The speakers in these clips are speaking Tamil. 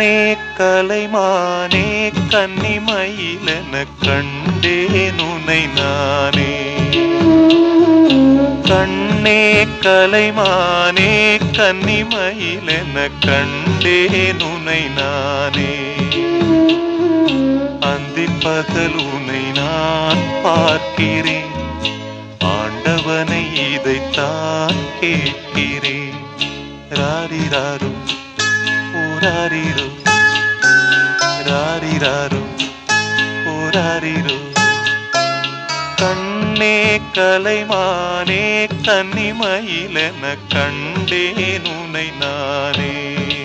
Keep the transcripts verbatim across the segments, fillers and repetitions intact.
கண்ணே கலைமானே கன்னிமயிலென கண்டேன் உனை நானே. கண்ணே கலைமானே கன்னிமயிலென கண்டேன் உனை நானே. அந்திப் பகல் உனை நான் பார்க்கிறேன், ஆண்டவனை இதைத்தான் கேட்கிறேன். ராரிராரு ஓராரிரு ராரிராரு ஓராரிரு. கண்ணே கலைமானே கன்னிமயிலென கண்டேன் உனை நானே.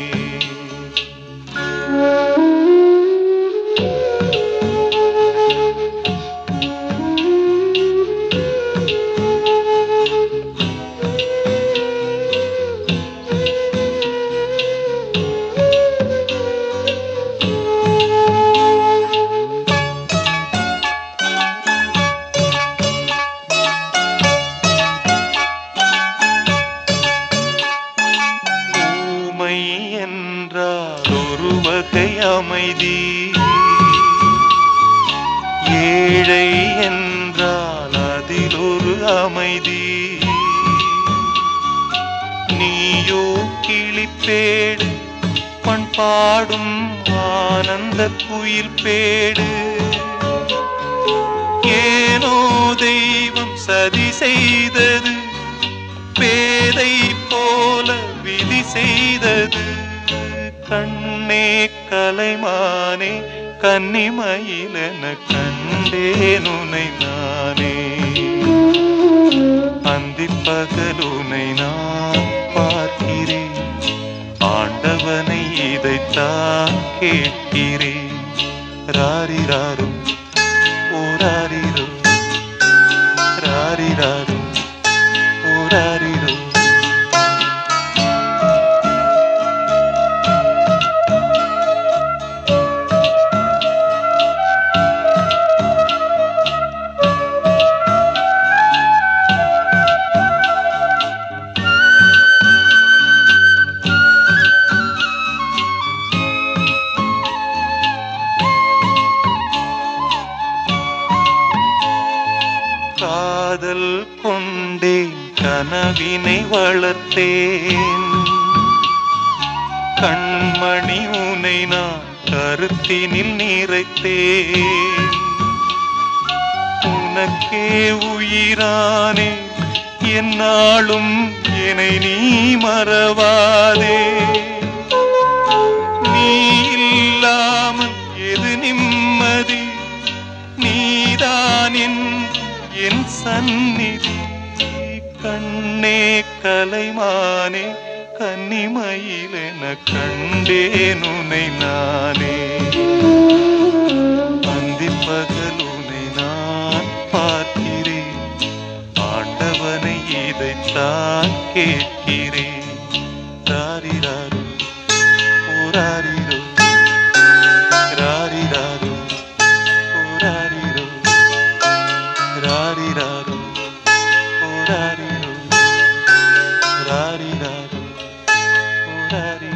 என்றால் ஒரு வகை அமைதி, ஏழை என்றால் அதில் ஒரு அமைதி. நீயோ கிளிப்பேடு பண்பாடும் ஆனந்த குயில் பேடு. ஏனோ தெய்வம் சதி செய்தது, பேதை போல விதி செய்தது. கண்ணே கலைமானே கன்னிமயிலென கண்டேன் உனை நானே. அந்திப் பகல் உனை நான் பார்க்கிறேன், ஆண்டவனை இதைத்தான் கேட்கிறேன். ராரிராரு ஓராரிரு ராரிராரு ஓராரிரு. காதல் கொண்டேன் கனவினை வளர்த்தேன், கண்மணி உனை நான் கருத்தினில் நிறைத்தேன். உனக்கே உயிரானே என்னாலும் என்னை நீ மறவாதே. நீ இல்லாமல் எது நிம்மதி, நீதான் என் என் சந்நிதி. கண்ணே கலைமானே கன்னிமயிலென கண்டேன் உனை நானே. அந்திப் பகல் உனை நான் பார்க்கிறேன், ஆண்டவனை இதைத்தான் கேட்கிறேன். ராரிராரு ஓராரிரு ராரிராரு ஓராரிரு ராரிராரு ஓராரிரு ராரிராரு ஓராரிரு.